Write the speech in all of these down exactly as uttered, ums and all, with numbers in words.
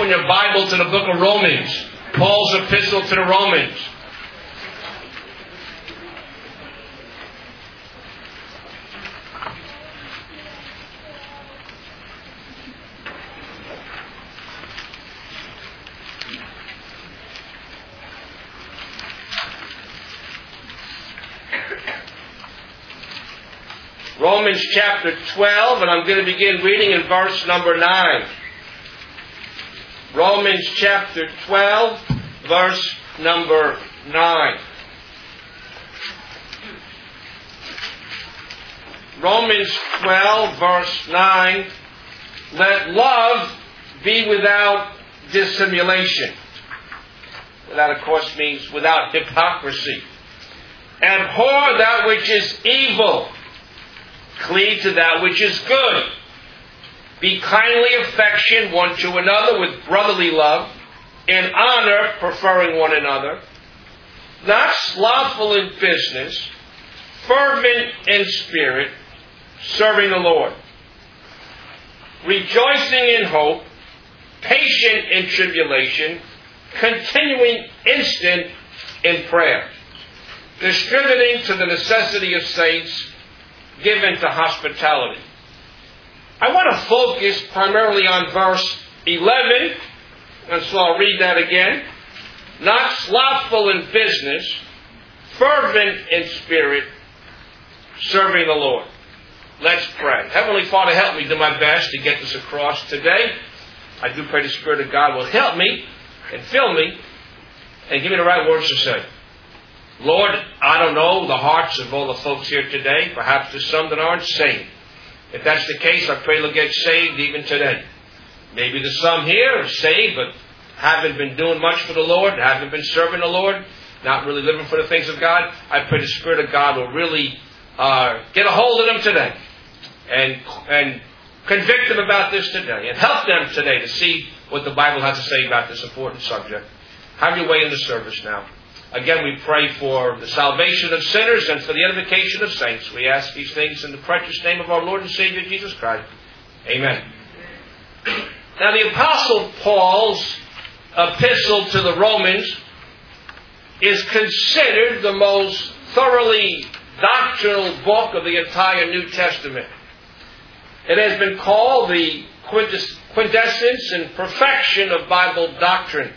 open your Bible to the book of Romans, Paul's epistle to the Romans. Romans chapter twelve, and I'm going to begin reading in verse number nine. Romans chapter twelve, verse number nine. Romans twelve, verse nine. Let love be without dissimulation. That, of course, means without hypocrisy. Abhor that which is evil. Cleave to that which is good. Be kindly affectioned one to another with brotherly love, in honor preferring one another, not slothful in business, fervent in spirit, serving the Lord, rejoicing in hope, patient in tribulation, continuing instant in prayer, distributing to the necessity of saints, given to hospitality. I want to focus primarily on verse eleven, and so I'll read that again. Not slothful in business, fervent in spirit, serving the Lord. Let's pray. Heavenly Father, help me do my best to get this across today. I do pray the Spirit of God will help me and fill me and give me the right words to say. Lord, I don't know the hearts of all the folks here today. Perhaps there's some that aren't saved. If that's the case, I pray they'll get saved even today. Maybe there's some here are saved, but haven't been doing much for the Lord, haven't been serving the Lord, not really living for the things of God. I pray the Spirit of God will really uh, get a hold of them today and, and convict them about this today and help them today to see what the Bible has to say about this important subject. Have your way in the service now. Again, we pray for the salvation of sinners and for the edification of saints. We ask these things in the precious name of our Lord and Savior, Jesus Christ. Amen. Now, the Apostle Paul's epistle to the Romans is considered the most thoroughly doctrinal book of the entire New Testament. It has been called the quintessence and perfection of Bible doctrine.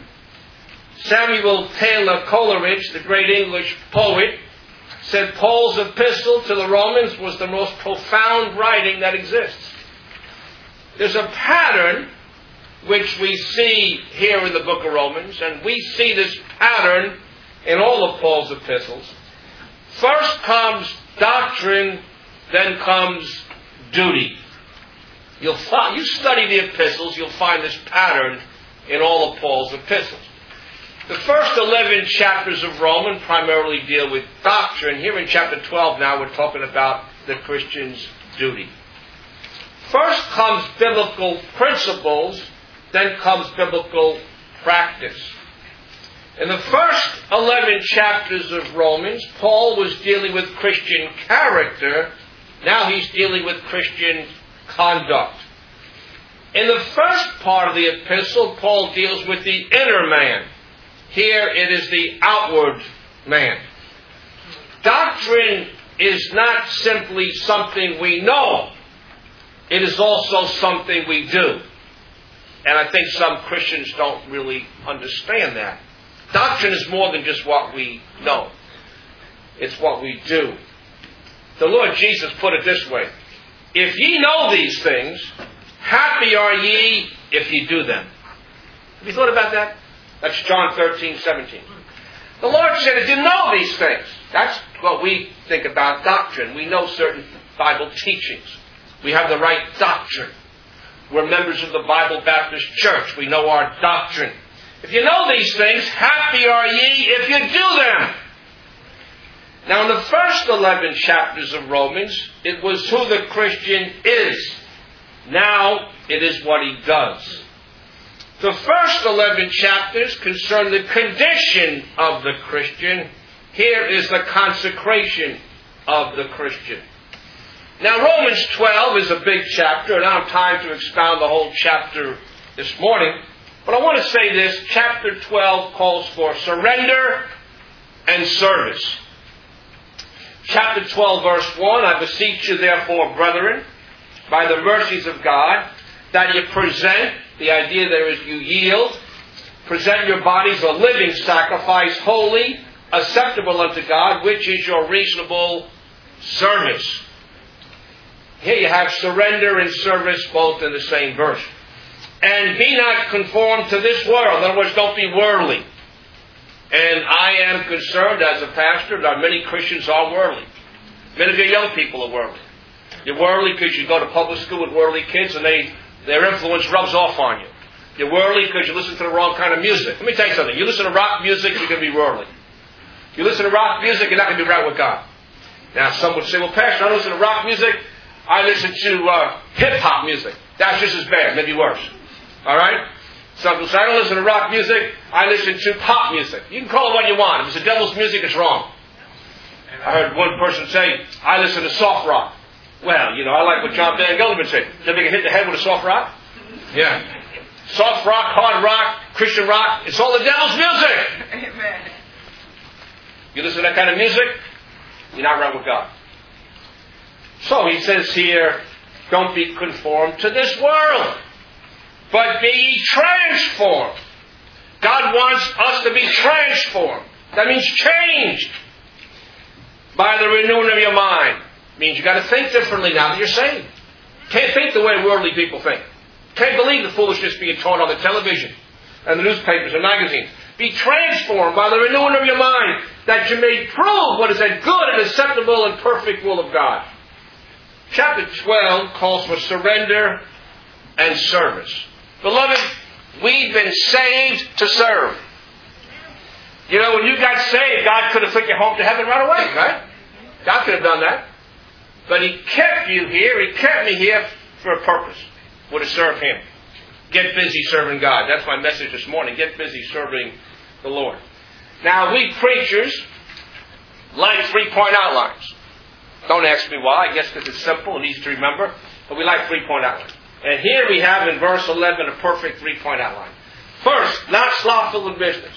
Samuel Taylor Coleridge, the great English poet, said Paul's epistle to the Romans was the most profound writing that exists. There's a pattern which we see here in the book of Romans, and we see this pattern in all of Paul's epistles. First comes doctrine, then comes duty. You'll find, you study the epistles, you'll find this pattern in all of Paul's epistles. The first eleven chapters of Romans primarily deal with doctrine. Here in chapter twelve now we're talking about the Christian's duty. First comes biblical principles, then comes biblical practice. In the first eleven chapters of Romans, Paul was dealing with Christian character. Now he's dealing with Christian conduct. In the first part of the epistle, Paul deals with the inner man. Here it is the outward man. Doctrine is not simply something we know. It is also something we do. And I think some Christians don't really understand that. Doctrine is more than just what we know. It's what we do. The Lord Jesus put it this way. If ye know these things, happy are ye if ye do them. Have you thought about that? That's John thirteen, seventeen. The Lord said, if you know these things, that's what we think about doctrine. We know certain Bible teachings. We have the right doctrine. We're members of the Bible Baptist Church. We know our doctrine. If you know these things, happy are ye if you do them. Now, in the first eleven chapters of Romans, it was who the Christian is. Now, it is what he does. The first eleven chapters concern the condition of the Christian. Here is the consecration of the Christian. Now, Romans twelve is a big chapter, and I don't have time to expound the whole chapter this morning. But I want to say this, chapter twelve calls for surrender and service. Chapter twelve, verse one, I beseech you therefore, brethren, by the mercies of God, that you present, the idea there is you yield, present your bodies a living sacrifice, holy, acceptable unto God, which is your reasonable service. Here you have surrender and service both in the same verse. And be not conformed to this world. In other words, don't be worldly. And I am concerned as a pastor that many Christians are worldly. Many of your young people are worldly. You're worldly because you go to public school with worldly kids and they their influence rubs off on you. You're worldly because you listen to the wrong kind of music. Let me tell you something. You listen to rock music, you're going to be worldly. You listen to rock music, you're not going to be right with God. Now, some would say, well, Pastor, I don't listen to rock music. I listen to uh, hip-hop music. That's just as bad, maybe worse. All right? Some people say, I don't listen to rock music. I listen to pop music. You can call it what you want. If it's the devil's music, it's wrong. I heard one person say, I listen to soft rock. Well, you know, I like what John Van Gelderman said. Did they get hit in the head with a soft rock? Yeah. Soft rock, hard rock, Christian rock, it's all the devil's music. Amen. You listen to that kind of music, you're not right with God. So he says here, don't be conformed to this world, but be ye transformed. God wants us to be transformed. That means changed by the renewing of your mind. It means you've got to think differently now that you're saved. Can't think the way worldly people think. Can't believe the foolishness being taught on the television and the newspapers and magazines. Be transformed by the renewing of your mind, that you may prove what is that good and acceptable and perfect will of God. Chapter twelve calls for surrender and service. Beloved, we've been saved to serve. You know, when you got saved, God could have took you home to heaven right away, right? God could have done that. But He kept you here. He kept me here for a purpose. Would have served Him. Get busy serving God. That's my message this morning. Get busy serving the Lord. Now, we preachers like three-point outlines. Don't ask me why. I guess because it's simple and easy to remember. But we like three-point outlines. And here we have in verse eleven a perfect three-point outline. First, not slothful in business.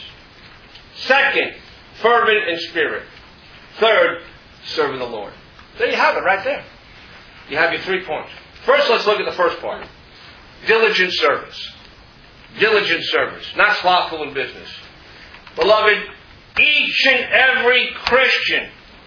Second, fervent in spirit. Third, serving the Lord. There you have it right there. You have your three points. First, let's look at the first part. Diligent service. Diligent service. Not slothful in business. Beloved, each and every Christian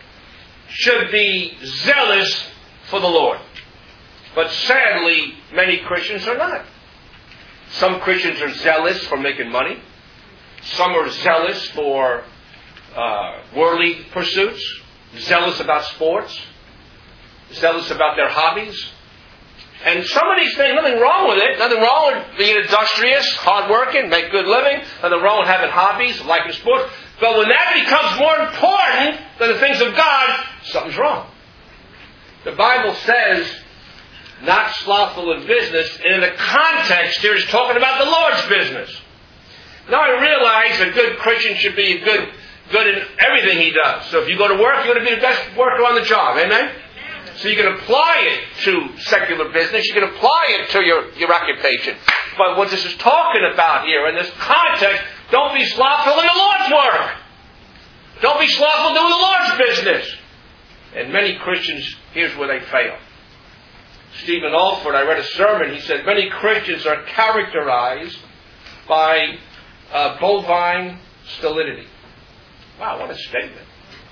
should be zealous for the Lord. But sadly, many Christians are not. Some Christians are zealous for making money. Some are zealous for uh, worldly pursuits. Zealous about sports. Zealous about their hobbies. And some of these things, nothing wrong with it. Nothing wrong with being industrious, hardworking, make good living. Nothing wrong with having hobbies, liking sports. But when that becomes more important than the things of God, something's wrong. The Bible says, not slothful in business, and in the context here is talking about the Lord's business. Now I realize a good Christian should be good, good in everything he does. So if you go to work, you're going to be the best worker on the job. Amen? So you can apply it to secular business. You can apply it to your, your occupation. But what this is talking about here in this context, don't be slothful in the Lord's work. Don't be slothful doing the Lord's business. And many Christians, here's where they fail. Stephen Alford, I read a sermon, he said, many Christians are characterized by uh, bovine stolidity. Wow, what a statement.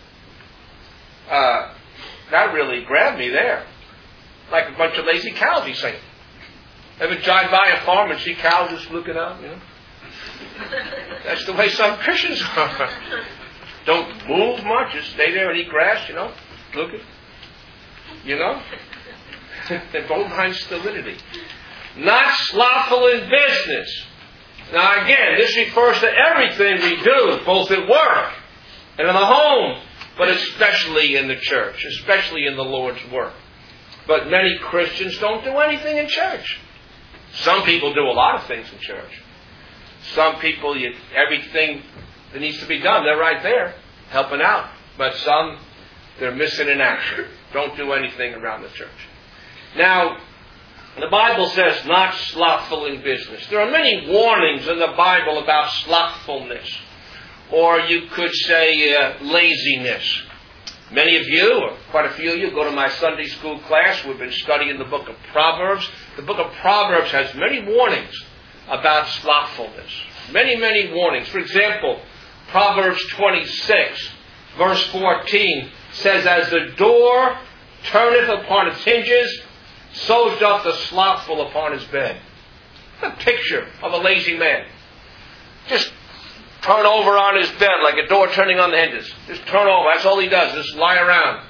Uh... That really grabbed me there. Like a bunch of lazy cows, he's saying. Ever drive by a farm and see cows just looking up, you know? That's the way some Christians are. Don't move much, just stay there and eat grass, you know? Looking. You know? They're bovine stolidity. Not slothful in business. Now again, this refers to everything we do, both at work and in the home. But especially in the church, especially in the Lord's work. But many Christians don't do anything in church. Some people do a lot of things in church. Some people, you, everything that needs to be done, they're right there, helping out. But some, they're missing in action. Don't do anything around the church. Now, The Bible says, not slothful in business. There are many warnings in the Bible about slothfulness. Or you could say uh, laziness. Many of you, or quite a few of you, go to my Sunday school class. We've been studying the book of Proverbs. The book of Proverbs has many warnings about slothfulness. Many, many warnings. For example, Proverbs twenty-six, verse fourteen, says, as the door turneth upon its hinges, so doth the slothful upon his bed. A picture of a lazy man. Just turn over on his bed like a door turning on the hinges. Just turn over. That's all he does. Just lie around.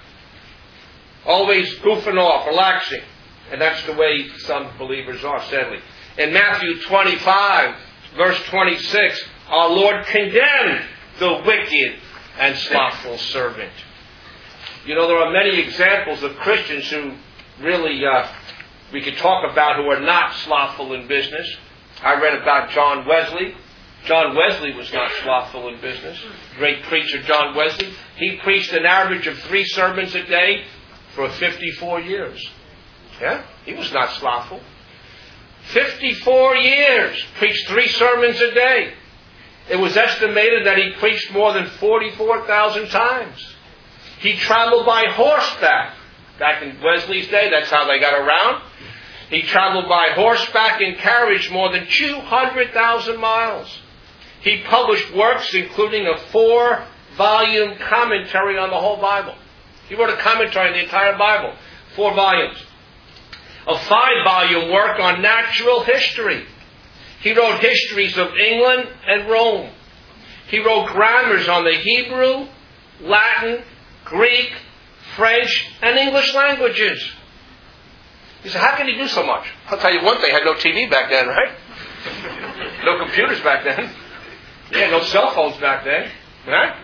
Always goofing off, relaxing. And that's the way some believers are, sadly. In Matthew twenty-five, verse twenty-six, our Lord condemned the wicked and slothful servant. You know, there are many examples of Christians who really, uh, we could talk about who are not slothful in business. I read about John Wesley. John Wesley was not slothful in business. Great preacher John Wesley. He preached an average of three sermons a day for fifty-four years. Yeah? He was not slothful. fifty-four years. Preached three sermons a day. It was estimated that he preached more than forty-four thousand times. He traveled by horseback. Back in Wesley's day, that's how they got around. He traveled by horseback and carriage more than two hundred thousand miles. He published works including a four-volume commentary on the whole Bible. He wrote a commentary on the entire Bible. Four volumes. A five-volume work on natural history. He wrote histories of England and Rome. He wrote grammars on the Hebrew, Latin, Greek, French, and English languages. You say, how can he do so much? I'll tell you one thing, had no T V back then, right? No computers back then. Yeah, no cell phones back then. Right?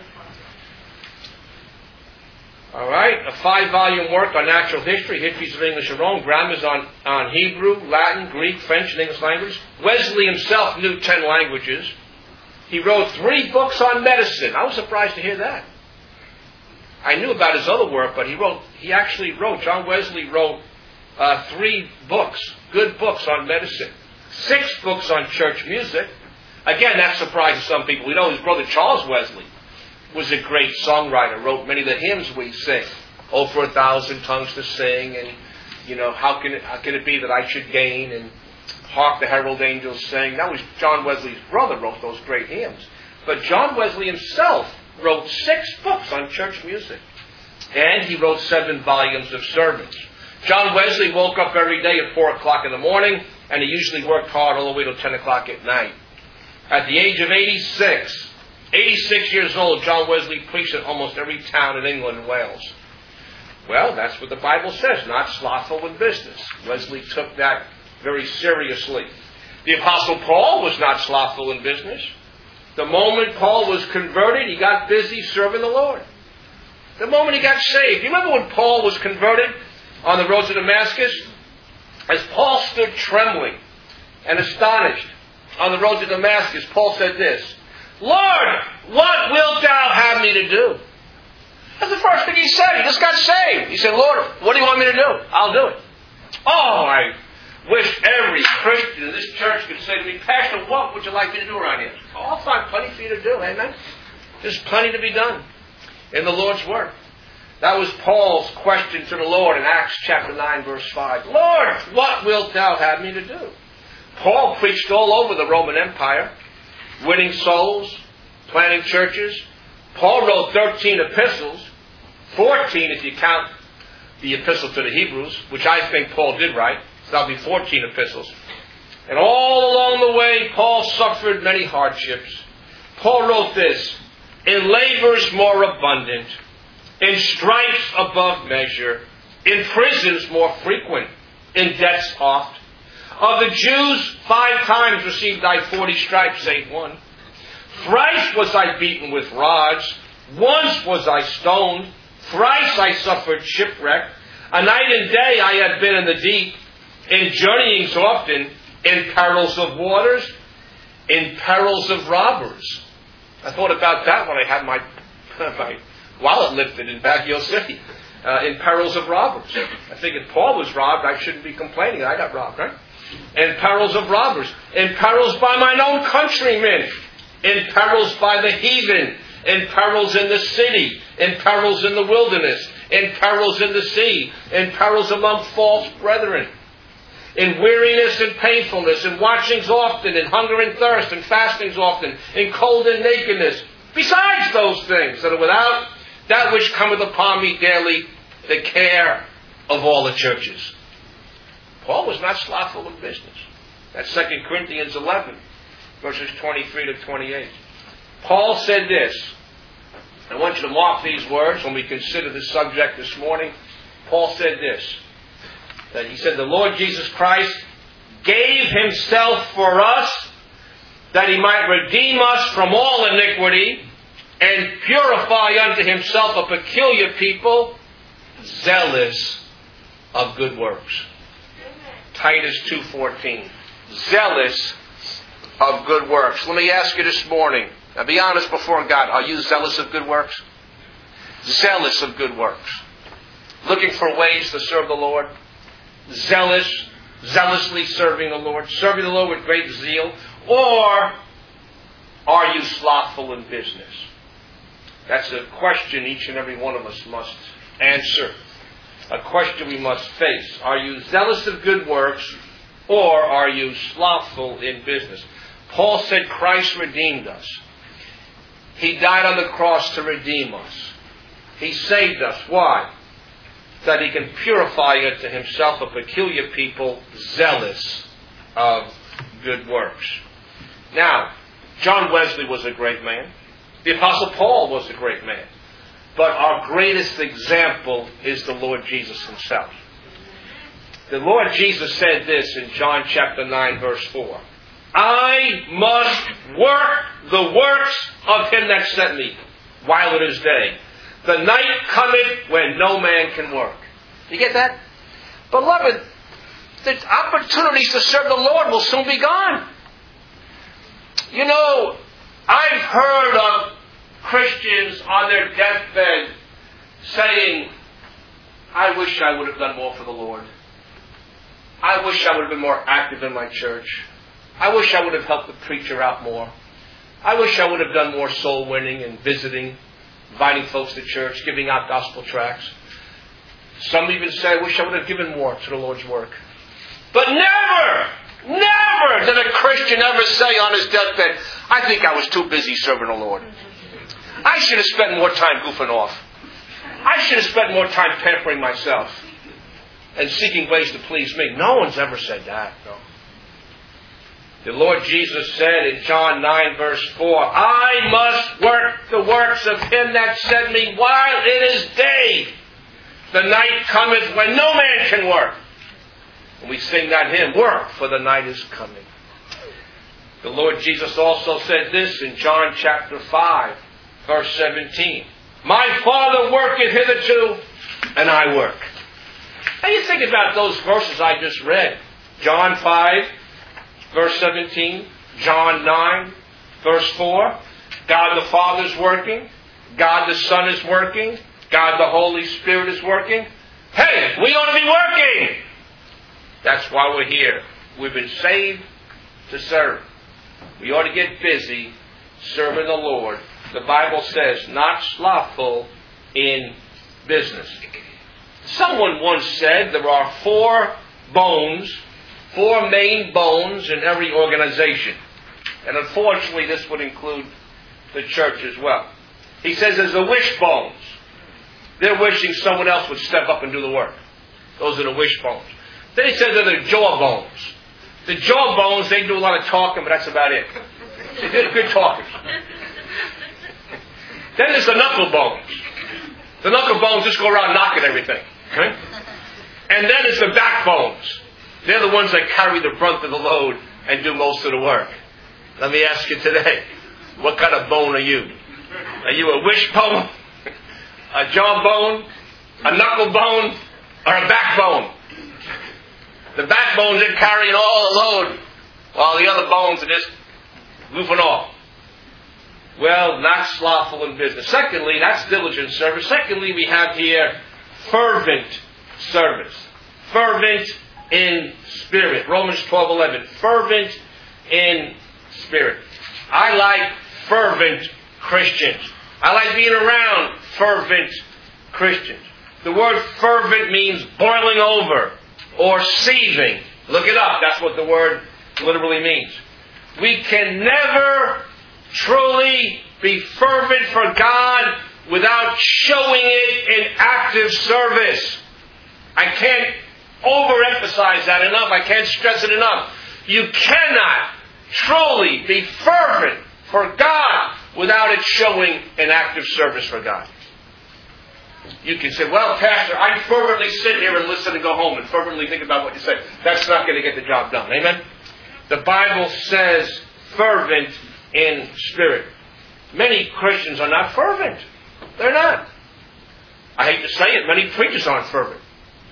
All right, a five-volume work on natural history, histories of English and Rome, grammars on, on Hebrew, Latin, Greek, French, and English language. Wesley himself knew ten languages. He wrote three books on medicine. I was surprised to hear that. I knew about his other work, but he wrote. He actually wrote. John Wesley wrote uh, three books, good books on medicine, six books on church music. Again, that surprises some people. We know his brother Charles Wesley was a great songwriter. Wrote many of the hymns we sing. Oh, for a thousand tongues to sing, and you know how can it, how can it be that I should gain, and hark the herald angels sing. That was John Wesley's brother wrote those great hymns. But John Wesley himself wrote six books on church music. And he wrote seven volumes of sermons. John Wesley woke up every day at four o'clock in the morning, and he usually worked hard all the way till ten o'clock at night. At the age of eighty-six, eighty-six years old, John Wesley preached in almost every town in England and Wales. Well, that's what the Bible says, not slothful in business. Wesley took that very seriously. The Apostle Paul was not slothful in business. The moment Paul was converted, he got busy serving the Lord. The moment he got saved. You remember when Paul was converted on the road to Damascus? As Paul stood trembling and astonished on the road to Damascus, Paul said this, Lord, what wilt thou have me to do? That's the first thing he said. He just got saved. He said, Lord, what do you want me to do? I'll do it. Oh, I wish every Christian in this church could say to me, Pastor, what would you like me to do around here? Oh, I'll find plenty for you to do, amen? There's plenty to be done in the Lord's work. That was Paul's question to the Lord in Acts chapter nine, verse five. Lord, what wilt thou have me to do? Paul preached all over the Roman Empire, winning souls, planting churches. Paul wrote thirteen epistles, fourteen if you count the epistle to the Hebrews, which I think Paul did write. So that'll be fourteen epistles. And all along the way, Paul suffered many hardships. Paul wrote this, in labors more abundant, in stripes above measure, in prisons more frequent, in debts oft. Of the Jews, five times received I forty stripes, save one. Thrice was I beaten with rods. Once was I stoned. Thrice I suffered shipwreck. A night and day I had been in the deep, in journeyings often, in perils of waters, in perils of robbers. I thought about that when I had my, my wallet lifted in Baguio City. Uh, in perils of robbers. I think if Paul was robbed, I shouldn't be complaining. I got robbed, right? In perils of robbers. In perils by mine own countrymen. In perils by the heathen. In perils in the city. In perils in the wilderness. In perils in the sea. In perils among false brethren. In weariness and painfulness. In watchings often. In hunger and thirst. In fastings often. In cold and nakedness. Besides those things that are without, that which cometh upon me daily, the care of all the churches. Paul was not slothful in business. That's Second Corinthians eleven, verses twenty-three to twenty-eight. Paul said this. I want you to mark these words when we consider this subject this morning. Paul said this. That he said, the Lord Jesus Christ gave himself for us, that he might redeem us from all iniquity, and purify unto himself a peculiar people, zealous of good works. Titus two fourteen. Zealous of good works. Let me ask you this morning, now be honest before God, are you zealous of good works? Zealous of good works. Looking for ways to serve the Lord? Zealous, zealously serving the Lord, serving the Lord with great zeal? Or are you slothful in business? That's a question each and every one of us must answer. A question we must face. Are you zealous of good works, or are you slothful in business? Paul said Christ redeemed us. He died on the cross to redeem us. He saved us. Why? That he can purify unto himself a peculiar people, zealous of good works. Now, John Wesley was a great man. The Apostle Paul was a great man. But our greatest example is the Lord Jesus himself. The Lord Jesus said this in John chapter nine, verse four. I must work the works of him that sent me while it is day. The night cometh when no man can work. You get that? Beloved, the opportunities to serve the Lord will soon be gone. You know, I've heard of Christians on their deathbed saying, I wish I would have done more for the Lord. I wish I would have been more active in my church. I wish I would have helped the preacher out more. I wish I would have done more soul winning and visiting, inviting folks to church, giving out gospel tracts. Some even say, I wish I would have given more to the Lord's work. But never, never did a Christian ever say on his deathbed, I think I was too busy serving the Lord. I should have spent more time goofing off. I should have spent more time pampering myself and seeking ways to please me. No one's ever said that. No. The Lord Jesus said in John nine verse four, I must work the works of him that sent me while it is day. The night cometh when no man can work. And we sing that hymn, work, for the night is coming. The Lord Jesus also said this in John chapter five, verse seventeen. My Father worketh hitherto, and I work. Now you think about those verses I just read. John five, verse seventeen. John nine, verse four. God the Father is working. God the Son is working. God the Holy Spirit is working. Hey, we ought to be working. That's why we're here. We've been saved to serve. We ought to get busy serving the Lord. The Bible says, not slothful in business. Someone once said there are four bones, four main bones in every organization. And unfortunately, this would include the church as well. He says there's the wishbones. They're wishing someone else would step up and do the work. Those are the wishbones. Then he says they're the jawbones. The jawbones, they do a lot of talking, but that's about it. They're good talkers. Then there's the knuckle bones. The knuckle bones just go around knocking everything. Okay? And then it's the backbones. They're the ones that carry the brunt of the load and do most of the work. Let me ask you today, what kind of bone are you? Are you a wishbone, a jawbone, a knuckle bone, or a backbone? The backbones are carrying all the load, while the other bones are just goofing off. Well, not slothful in business. Secondly, that's diligent service. Secondly, we have here fervent service. Fervent in spirit. Romans twelve eleven. Fervent in spirit. I like fervent Christians. I like being around fervent Christians. The word fervent means boiling over or seething. Look it up. That's what the word literally means. We can never truly be fervent for God without showing it in active service. I can't overemphasize that enough. I can't stress it enough. You cannot truly be fervent for God without it showing an active service for God. You can say, well, Pastor, I fervently sit here and listen and go home and fervently think about what you say. That's not going to get the job done. Amen? The Bible says fervent in spirit. Many Christians are not fervent. They're not. I hate to say it, many preachers aren't fervent.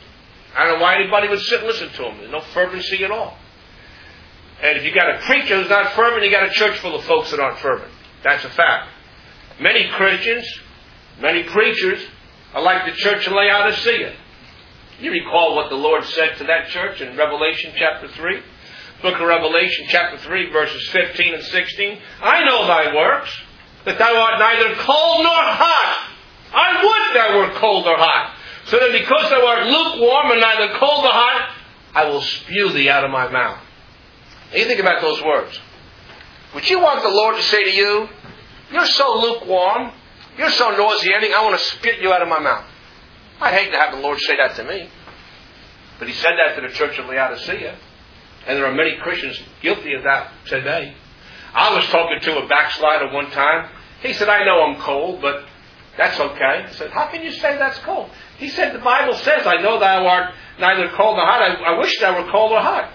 I don't know why anybody would sit and listen to them. There's no fervency at all. And if you got a preacher who's not fervent, you got a church full of folks that aren't fervent. That's a fact. Many Christians, many preachers are like the church in Laodicea. You recall what the Lord said to that church in Revelation chapter three? Book of Revelation chapter three, verses fifteen and sixteen. I know thy works, that thou art neither cold nor hot. I would thou wert cold or hot. So that because thou art lukewarm and neither cold nor hot, I will spew thee out of my mouth. Now you think about those words. Would you want the Lord to say to you, you're so lukewarm, you're so nauseating, I want to spit you out of my mouth? I'd hate to have the Lord say that to me. But He said that to the church of Laodicea. And there are many Christians guilty of that today. I was talking to a backslider one time. He said, I know I'm cold, but that's okay. I said, how can you say that's cold? He said, the Bible says, I know thou art neither cold nor hot. I, I wish thou were cold or hot.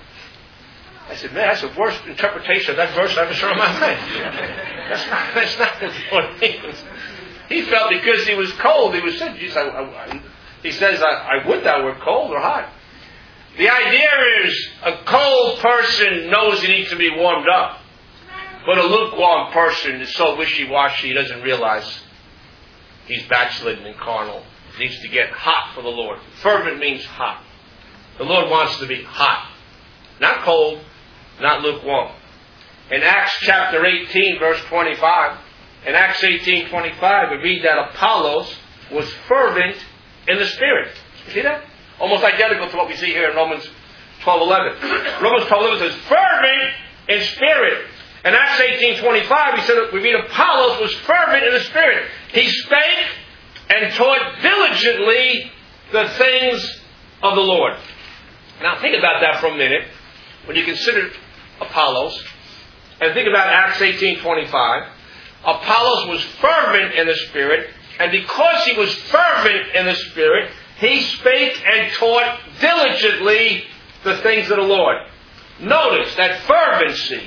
I said, man, that's the worst interpretation of that verse I've ever heard in my life. That's not, that's not what it means. He felt because he was cold, he was sick. He, said, I, I, he says, I, I would thou were cold or hot. The idea is a cold person knows he needs to be warmed up. But a lukewarm person is so wishy-washy he doesn't realize he's backslidden and carnal. He needs to get hot for the Lord. Fervent means hot. The Lord wants to be hot. Not cold, not lukewarm. In Acts chapter eighteen, verse twenty-five, in Acts eighteen twenty-five, we read that Apollos was fervent in the Spirit. You see that? Almost identical to what we see here in Romans twelve eleven. Romans twelve eleven says, fervent in spirit. In Acts eighteen twenty-five, we said that we read Apollos was fervent in the Spirit. He spake and taught diligently the things of the Lord. Now think about that for a minute. When you consider Apollos, and think about Acts eighteen twenty-five, Apollos was fervent in the Spirit, and because he was fervent in the Spirit, he spake and taught diligently the things of the Lord. Notice that fervency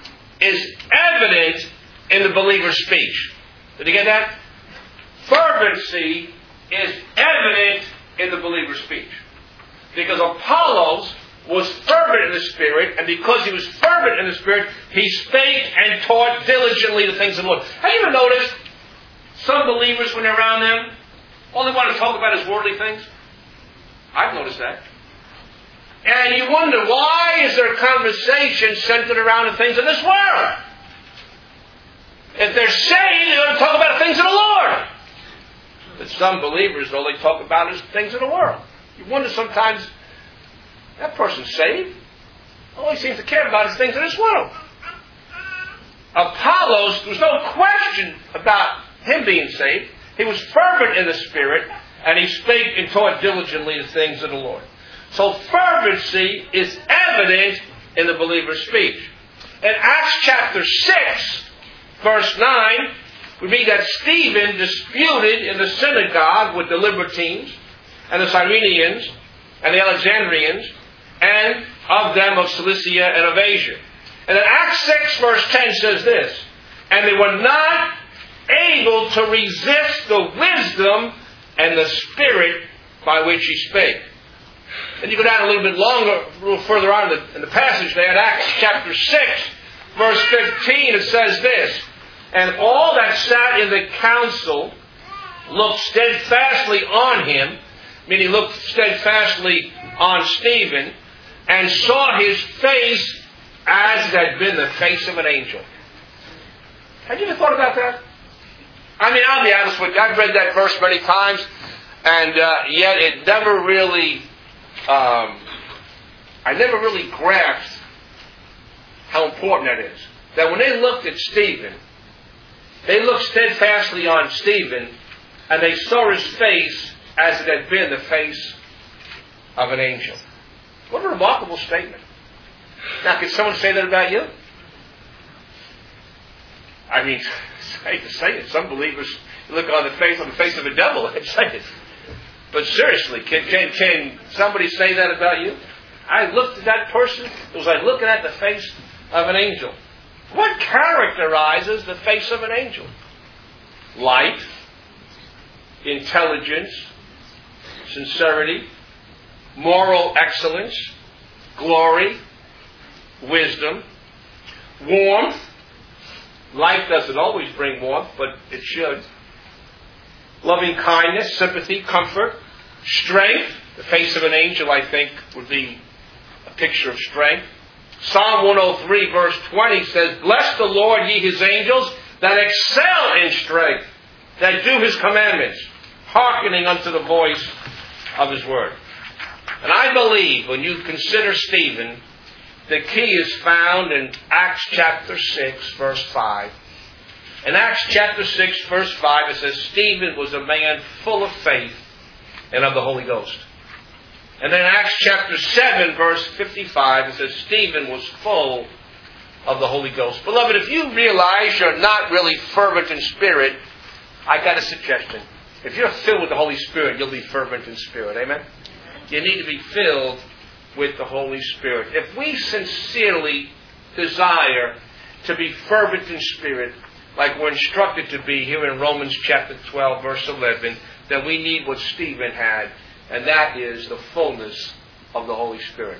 is evident in the believer's speech. Did you get that? Fervency is evident in the believer's speech. Because Apollos was fervent in the Spirit, and because he was fervent in the Spirit, he spake and taught diligently the things of the Lord. Have you ever noticed some believers, when they're around them, all they want to talk about is worldly things? I've noticed that. And you wonder, why is their conversation centered around the things of this world? If they're saved, they're going to talk about the things of the Lord. But some believers, all they talk about is things of the world. You wonder sometimes, that person's saved. All he seems to care about is things of this world. Apollos, there was no question about him being saved. He was fervent in the Spirit, and he spake and taught diligently the things of the Lord. So fervency is evident in the believer's speech. In Acts chapter six, verse nine, we read that Stephen disputed in the synagogue with the Libertines and the Cyrenians and the Alexandrians and of them of Cilicia and of Asia. And then Acts six, verse ten says this, and they were not able to resist the wisdom and the Spirit by which he spake. And you go down a little bit longer, a little further on in the, in the passage there, in Acts chapter six, verse fifteen, it says this, and all that sat in the council looked steadfastly on him, meaning looked steadfastly on Stephen, and saw his face as it had been the face of an angel. Have you ever thought about that? I mean, I'll be honest with you, I've read that verse many times, and uh, yet it never really, um, I never really grasped how important that is. That when they looked at Stephen, they looked steadfastly on Stephen, and they saw his face as it had been the face of an angel. What a remarkable statement. Now, can someone say that about you? I mean, I hate to say it. Some believers look on the face on the face of a devil and say it. But seriously, can, can, can somebody say that about you? I looked at that person. It was like looking at the face of an angel. What characterizes the face of an angel? Light, intelligence, sincerity, moral excellence, glory, wisdom, warmth. Life doesn't always bring warmth, but it should. Loving kindness, sympathy, comfort, strength. The face of an angel, I think, would be a picture of strength. Psalm one oh three verse twenty says, "Bless the Lord, ye his angels, that excel in strength, that do his commandments, hearkening unto the voice of his word." And I believe when you consider Stephen, the key is found in Acts chapter six, verse five. In Acts chapter six, verse five, it says, Stephen was a man full of faith and of the Holy Ghost. And then in Acts chapter seven, verse fifty-five, it says, Stephen was full of the Holy Ghost. Beloved, if you realize you're not really fervent in spirit, I got a suggestion. If you're filled with the Holy Spirit, you'll be fervent in spirit. Amen? You need to be filled with the Holy Spirit. If we sincerely desire to be fervent in spirit, like we're instructed to be here in Romans chapter twelve, verse eleven, then we need what Stephen had, and that is the fullness of the Holy Spirit.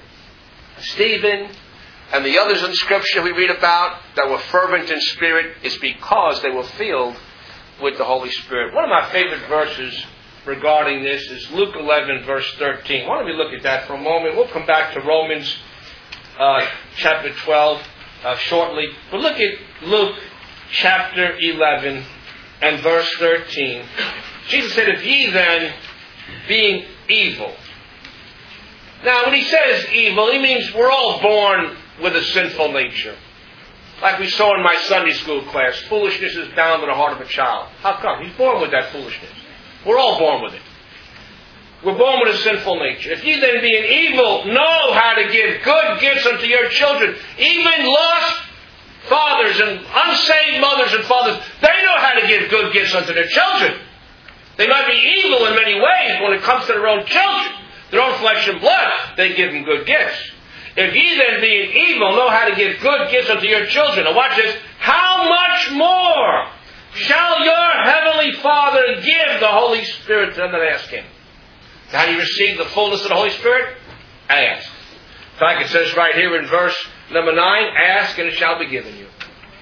Stephen and the others in Scripture we read about that were fervent in spirit is because they were filled with the Holy Spirit. One of my favorite verses regarding this is Luke eleven, verse thirteen. Why don't we look at that for a moment? We'll come back to Romans uh, chapter twelve uh, shortly. But look at Luke chapter eleven and verse thirteen. Jesus said, "If ye then, being evil." Now, when he says evil, he means we're all born with a sinful nature. Like we saw in my Sunday school class, foolishness is bound in the heart of a child. How come? He's born with that foolishness. We're all born with it. We're born with a sinful nature. If ye then being evil know how to give good gifts unto your children, even lost fathers and unsaved mothers and fathers, they know how to give good gifts unto their children. They might be evil in many ways when it comes to their own children, their own flesh and blood. They give them good gifts. If ye then being evil know how to give good gifts unto your children, now watch this, how much more shall your heavenly Father give the Holy Spirit to them that ask Him? How do you receive the fullness of the Holy Spirit? Ask. In fact, it says right here in verse number nine, ask and it shall be given you.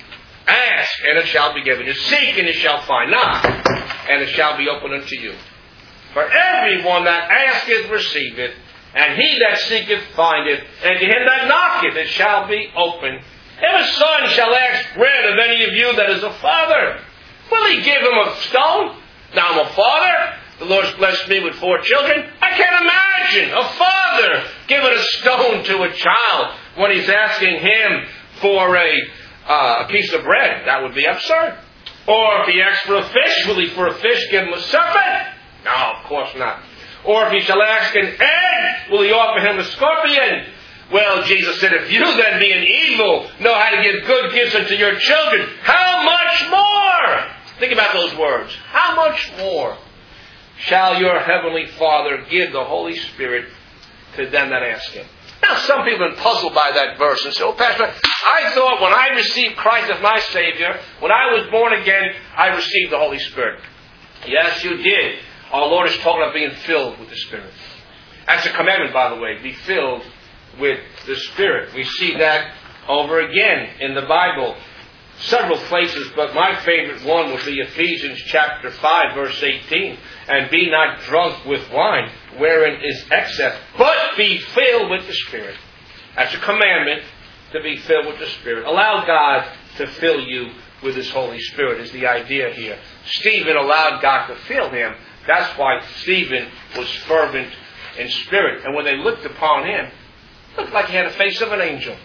Ask and it shall be given you. Seek and it shall find. Knock and it shall be opened unto you. For everyone that asketh receiveth, and he that seeketh findeth, and to him that knocketh it shall be opened. If a son shall ask bread of any of you that is a father, will he give him a stone? Now I'm a father. The Lord's blessed me with four children. I can't imagine a father giving a stone to a child when he's asking him for a, uh, a piece of bread. That would be absurd. Or if he asks for a fish, will he for a fish give him a serpent? No, of course not. Or if he shall ask an egg, will he offer him a scorpion? Well, Jesus said, if you then being evil know how to give good gifts unto your children, how much more? Think about those words. How much more shall your heavenly Father give the Holy Spirit to them that ask Him? Now, some people have been puzzled by that verse and say, oh, Pastor, I thought when I received Christ as my Savior, when I was born again, I received the Holy Spirit. Yes, you did. Our Lord is talking about being filled with the Spirit. That's a commandment, by the way, be filled with the Spirit. We see that over again in the Bible. several places, but my favorite one would be Ephesians chapter five, verse eighteen. And be not drunk with wine, wherein is excess, but be filled with the Spirit. That's a commandment, to be filled with the Spirit. Allow God to fill you with His Holy Spirit is the idea here. Stephen allowed God to fill him. That's why Stephen was fervent in spirit. And when they looked upon him, it looked like he had the face of an angel.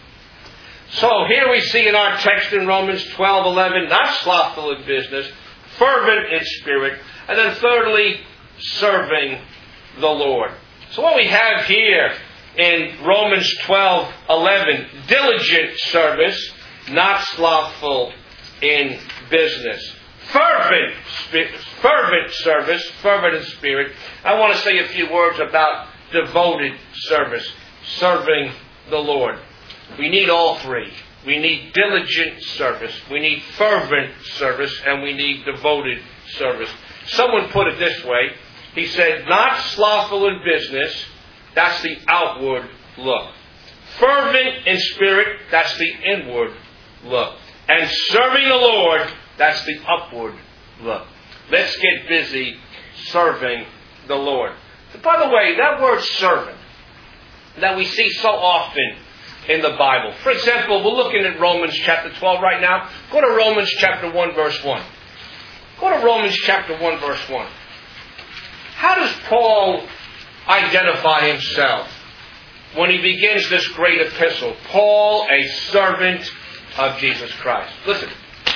So here we see in our text in Romans twelve eleven, not slothful in business, fervent in spirit, and then thirdly, serving the Lord. So what we have here in Romans twelve eleven, diligent service, not slothful in business. Fervent, fervent service, fervent in spirit. I want to say a few words about devoted service, serving the Lord. We need all three. We need diligent service, we need fervent service, and we need devoted service. Someone put it this way. He said, not slothful in business, that's the outward look. Fervent in spirit, that's the inward look. And serving the Lord, that's the upward look. Let's get busy serving the Lord. But by the way, that word servant that we see so often in the Bible. For example, we're looking at Romans chapter twelve right now. Go to Romans chapter one, verse one. Go to Romans chapter one, verse one. How does Paul identify himself when he begins this great epistle? Paul, a servant of Jesus Christ. Listen,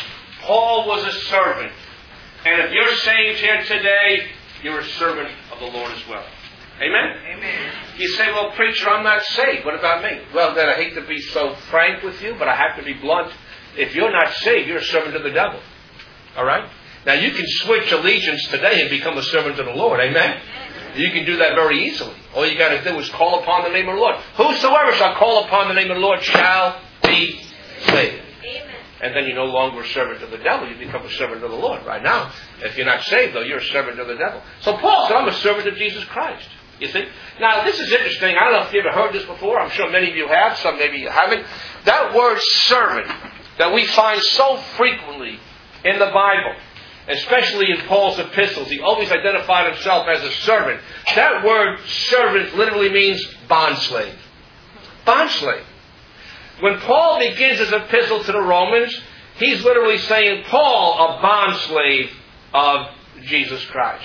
Paul was a servant. And if you're saved here today, you're a servant of the Lord as well. Amen? Amen. You say, well, preacher, I'm not saved. What about me? Well, then I hate to be so frank with you, but I have to be blunt. If you're not saved, you're a servant of the devil. All right? Now, you can switch allegiance today and become a servant of the Lord. Amen? You can do that very easily. All you got to do is call upon the name of the Lord. Whosoever shall call upon the name of the Lord shall be saved. Amen. And then you're no longer a servant of the devil. You become a servant of the Lord. Right now, if you're not saved, though, you're a servant of the devil. So Paul said, I'm a servant of Jesus Christ. You see? Now, this is interesting. I don't know if you've ever heard this before. I'm sure many of you have. Some maybe you haven't. That word servant that we find so frequently in the Bible, especially in Paul's epistles, he always identified himself as a servant. That word servant literally means bondslave. Bondslave. When Paul begins his epistle to the Romans, he's literally saying, Paul, a bondslave of Jesus Christ.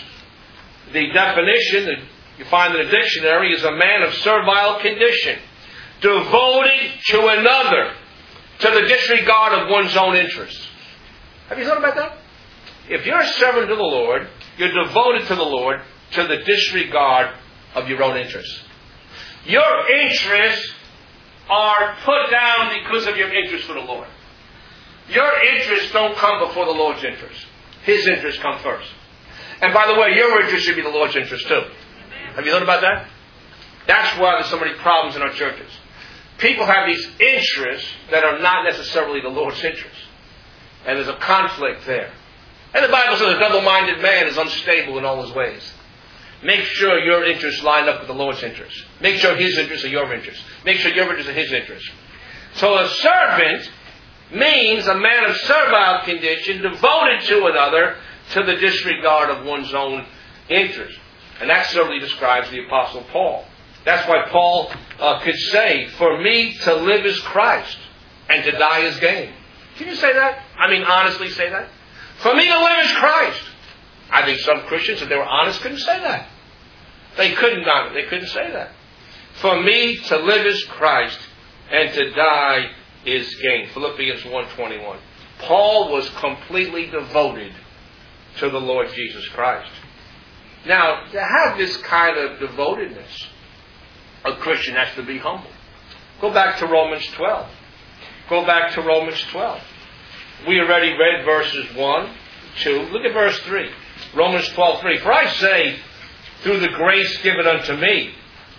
The definition that you find in the dictionary is a man of servile condition, devoted to another, to the disregard of one's own interests. Have you thought about that? If you're a servant of the Lord, you're devoted to the Lord to the disregard of your own interests. Your interests are put down because of your interest for the Lord. Your interests don't come before the Lord's interests. His interests come first. And by the way, your interest should be the Lord's interest too. Have you thought about that? That's why there's so many problems in our churches. People have these interests that are not necessarily the Lord's interests. And there's a conflict there. And the Bible says a double-minded man is unstable in all his ways. Make sure your interests line up with the Lord's interests. Make sure His interests are your interests. Make sure your interests are His interests. So a servant means a man of servile condition, devoted to another, to the disregard of one's own interests. And that certainly describes the Apostle Paul. That's why Paul uh, could say, for me to live is Christ, and to die is gain. Can you say that? I mean, honestly say that? For me to live is Christ. I think some Christians, if they were honest, couldn't say that. They couldn't not. They couldn't say that. For me to live is Christ, and to die is gain. Philippians one twenty-one. Paul was completely devoted to the Lord Jesus Christ. Now, to have this kind of devotedness, a Christian has to be humble. Go back to Romans twelve. Go back to Romans twelve. We already read verses one, two. Look at verse three. Romans twelve three. For I say, through the grace given unto me,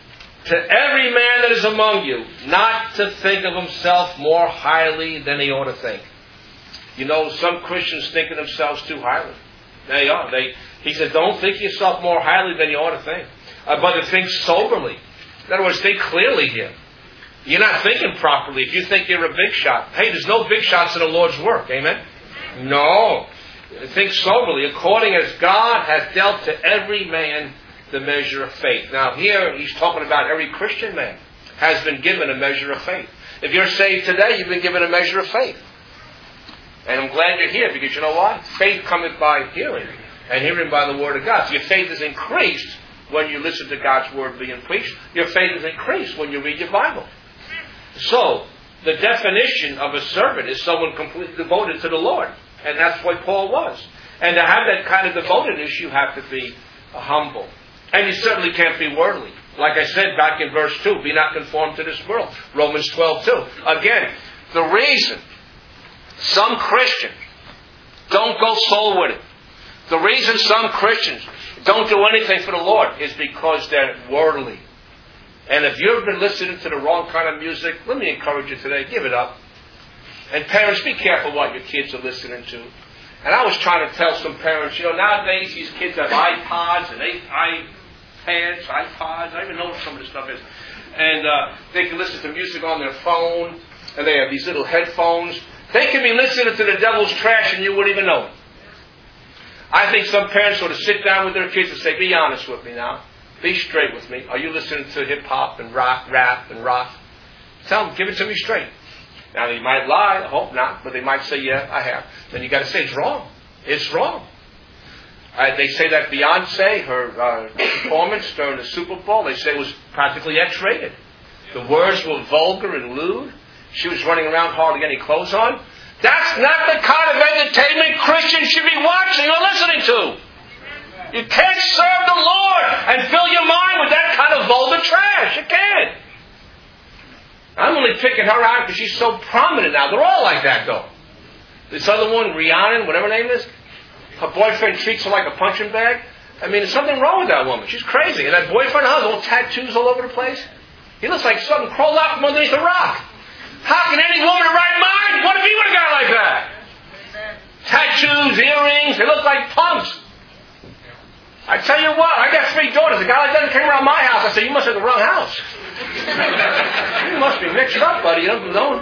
to every man that is among you, not to think of himself more highly than he ought to think. You know, some Christians think of themselves too highly. They are. They, he said, don't think yourself more highly than you ought to think. Uh, but to think soberly. In other words, think clearly here. You're not thinking properly if you think you're a big shot. Hey, there's no big shots in the Lord's work. Amen? No. Think soberly, according as God has dealt to every man the measure of faith. Now here he's talking about every Christian man has been given a measure of faith. If you're saved today, you've been given a measure of faith. And I'm glad you're here because you know what? Faith cometh by hearing, and hearing by the word of God. So your faith is increased when you listen to God's word being preached. Your faith is increased when you read your Bible. So, the definition of a servant is someone completely devoted to the Lord. And that's what Paul was. And to have that kind of devotedness, you have to be humble. And you certainly can't be worldly. Like I said back in verse two, be not conformed to this world. Romans twelve two. Again, the reason some Christians don't go soul winning, the reason some Christians don't do anything for the Lord is because they're worldly. And if you've been listening to the wrong kind of music, let me encourage you today, give it up. And parents, be careful what your kids are listening to. And I was trying to tell some parents, you know, nowadays these kids have iPods and iPads, iPods, I don't even know what some of this stuff is. And uh, they can listen to music on their phone, and they have these little headphones. They can be listening to the devil's trash and you wouldn't even know it. I think some parents ought to sit down with their kids and say, be honest with me now. Be straight with me. Are you listening to hip-hop and rock, rap and rock? Tell them, give it to me straight. Now, they might lie. I hope not. But they might say, yeah, I have. Then you got to say, it's wrong. It's wrong. Uh, they say that Beyonce, her uh, performance during the Super Bowl, they say it was practically X-rated. The words were vulgar and lewd. She was running around hardly any clothes on. That's not the kind of entertainment Christians should be watching or listening to. You can't serve the Lord and fill your mind with that kind of vulgar trash. You can't. I'm only picking her out because she's so prominent now. They're all like that, though. This other one, Rihanna, whatever her name is, her boyfriend treats her like a punching bag. I mean, there's something wrong with that woman. She's crazy. And that boyfriend has all tattoos all over the place. He looks like something crawled out from underneath a rock. How can any woman in her right mind want to be with a guy like that? Tattoos, earrings, they look like punks. I tell you what, I got three daughters. A guy like that came around my house. I said, you must have the wrong house. You must be mixed up, buddy. You don't.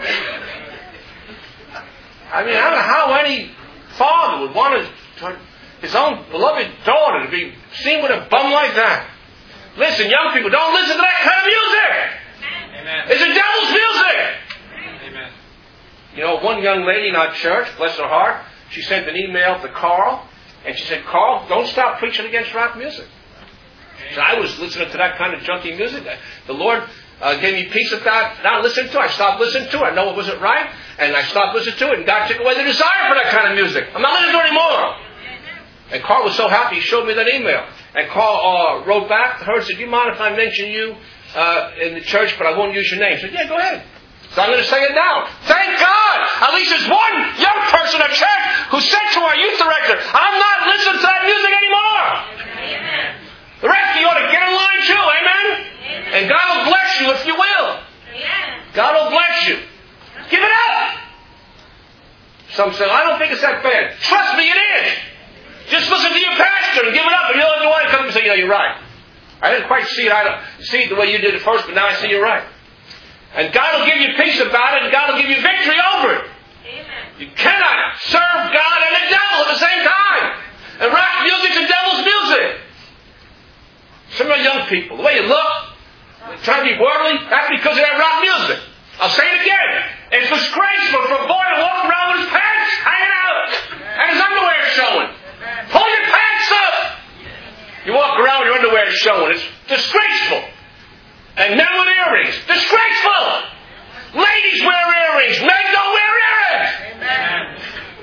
I mean, I don't know how any father would want his, his own beloved daughter to be seen with a bum like that. Listen, young people, don't listen to that kind of music. Amen. It's the devil's music. Amen. You know, one young lady in our church, bless her heart, she sent an email to Carl. And she said, Carl, don't stop preaching against rock music. So I was listening to that kind of junky music. The Lord uh, gave me peace of God, not listening to it. I stopped listening to it. I know it wasn't right. And I stopped listening to it. And God took away the desire for that kind of music. I'm not listening to it anymore. And Carl was so happy. He showed me that email. And Carl uh, wrote back to her and said, do you mind if I mention you uh, in the church, but I won't use your name? I said, yeah, go ahead. So I'm going to say it now. Thank God! At least there's one young person at church who said to our youth director, I'm not listening to that music anymore. Amen. The rest of you ought to get in line too. Amen? Amen. And God will bless you if you will. Amen. God will bless you. Give it up. Some say, I don't think it's that bad. Trust me, it is. Just listen to your pastor and give it up. And you'll have to come and say, you know, you're right. I didn't quite see it. I don't see it the way you did it first, but now I see you're right. And God will give you peace about it, and God will give you victory over it. Amen. You cannot serve God and the devil at the same time. And rock music's the devil's music. Some of you young people, the way you look, trying to be worldly, that's because of that rock music. I'll say it again. It's disgraceful for a boy to walk around with his pants hanging out and his underwear showing. Pull your pants up. You walk around with your underwear showing. It's disgraceful. And men with earrings. Disgraceful! Ladies wear earrings. Men don't wear earrings! Amen.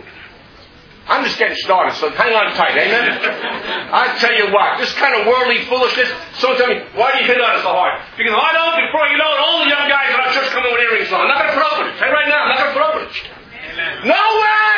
I'm just getting started, so hang on tight. Amen? I tell you what, this kind of worldly foolishness, someone tell me, why do you hit on it so hard? Because I don't, before you know it, all the young guys in our church come in with earrings on. I'm not going to put up with it. Tell you right now, I'm not going to put up with it. Amen. No way!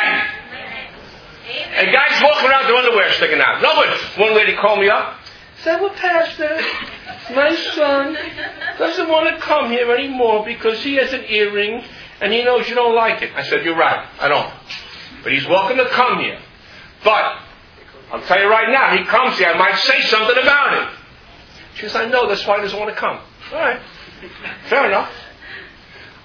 Amen. And guys walking around with their underwear sticking out. No, but one lady called me up. Said, well, Pastor, my son doesn't want to come here anymore because he has an earring and he knows you don't like it. I said, you're right. I don't. But he's welcome to come here. But I'll tell you right now, he comes here, I might say something about it. She says, I know, that's why he doesn't want to come. All right. Fair enough.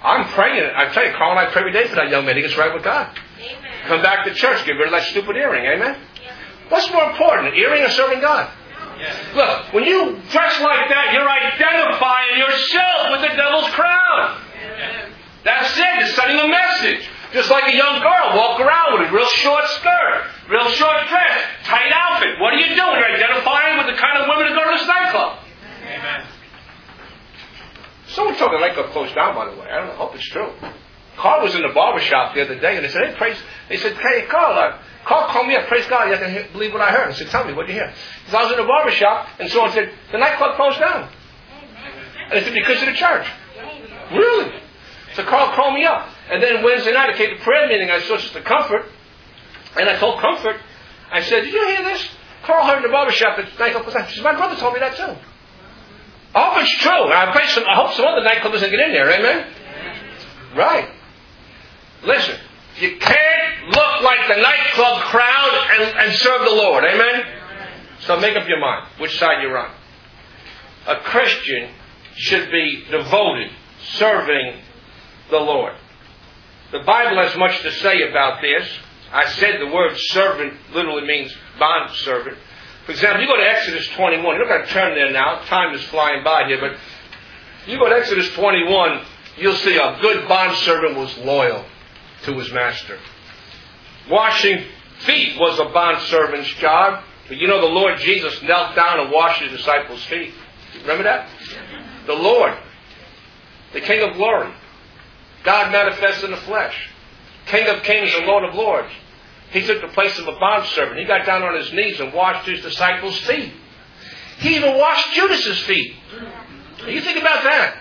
I'm praying. I tell you, Carl and I pray every day for that young man. He gets right with God. Amen. Come back to church. Get rid of that stupid earring. Amen? Yeah. What's more important, an earring or serving God? Yes. Look, when you dress like that, you're identifying yourself with the devil's crown. Yes. That's it. It's sending a message. Just like a young girl walk around with a real short skirt, real short dress, tight outfit. What are you doing? You're identifying with the kind of women that go to this nightclub. Amen. Someone told me the nightclub closed down, by the way. I don't know. I hope it's true. Carl was in the barber shop the other day, and they said, hey, praise... They said, hey, Carl, uh, Carl called me up. Praise God. You have to hear, believe what I heard. I said, tell me, what did you hear? Because I was in the barber shop, and someone said, the nightclub closed down. And they said, because of the church. Really? So Carl called me up. And then Wednesday night, I came to prayer meeting. I saw Sister Comfort. And I told Comfort, I said, did you hear this? Carl heard in the barber shop that the nightclub closed down. She said, my brother told me that too. I hope it's true. I, pray some, I hope some other nightclub doesn't get in there. Amen? Right. Listen, you can't look like the nightclub crowd and, and serve the Lord. Amen? So make up your mind which side you're on. A Christian should be devoted, serving the Lord. The Bible has much to say about this. I said the word servant literally means bond servant. For example, you go to Exodus twenty-one. You're not going to turn there now. Time is flying by here. But you go to Exodus twenty-one, you'll see a good bondservant was loyal to his master. Washing feet was a bondservant's job. But you know the Lord Jesus knelt down and washed his disciples' feet. Remember that? The Lord, the King of glory, God manifest in the flesh, King of kings and Lord of lords. He took the place of a bondservant. He got down on his knees and washed his disciples' feet. He even washed Judas's feet. You think about that.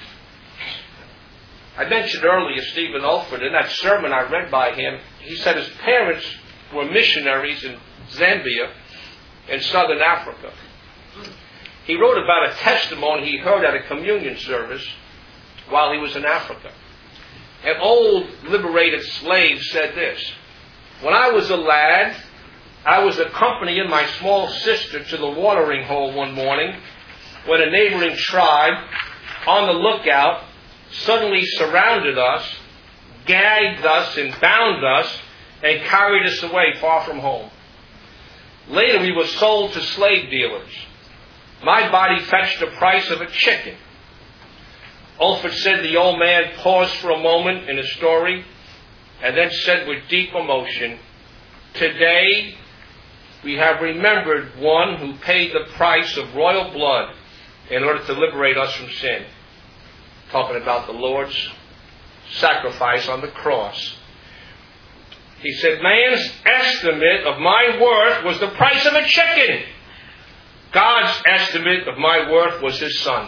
I mentioned earlier Stephen Olford. In that sermon I read by him, he said his parents were missionaries in Zambia in southern Africa. He wrote about a testimony he heard at a communion service while he was in Africa. An old liberated slave said this: when I was a lad, I was accompanying my small sister to the watering hole one morning when a neighboring tribe, on the lookout, suddenly surrounded us, gagged us and bound us, and carried us away far from home. Later we were sold to slave dealers. My body fetched the price of a chicken. Olford said the old man paused for a moment in his story and then said with deep emotion, today we have remembered one who paid the price of royal blood in order to liberate us from sin. Talking about the Lord's sacrifice on the cross. He said, man's estimate of my worth was the price of a chicken. God's estimate of my worth was his son.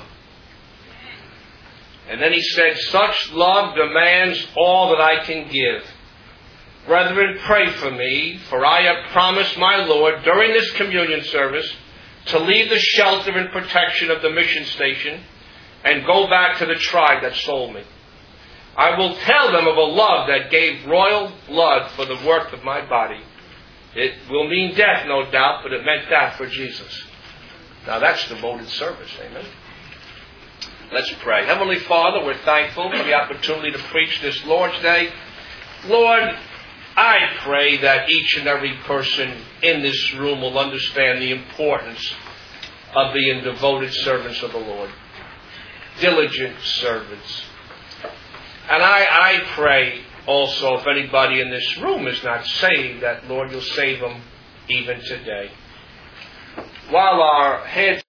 And then he said, such love demands all that I can give. Brethren, pray for me, for I have promised my Lord during this communion service to leave the shelter and protection of the mission station and go back to the tribe that sold me. I will tell them of a love that gave royal blood for the worth of my body. It will mean death, no doubt, but it meant that for Jesus. Now that's devoted service, amen? Let's pray. Heavenly Father, we're thankful for the opportunity to preach this Lord's Day. Lord, I pray that each and every person in this room will understand the importance of being devoted servants of the Lord. Diligent servants. And I, I pray also if anybody in this room is not saved, that, Lord, you'll save them even today. While our heads